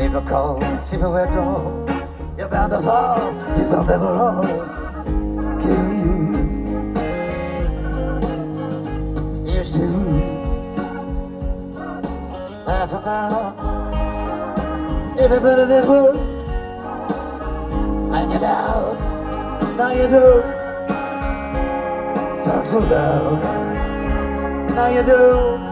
because if you went on, you're bound to fall. Just don't ever all kill you. Used to laugh about everybody that would hang you down. Now you do talk so loud. Now you do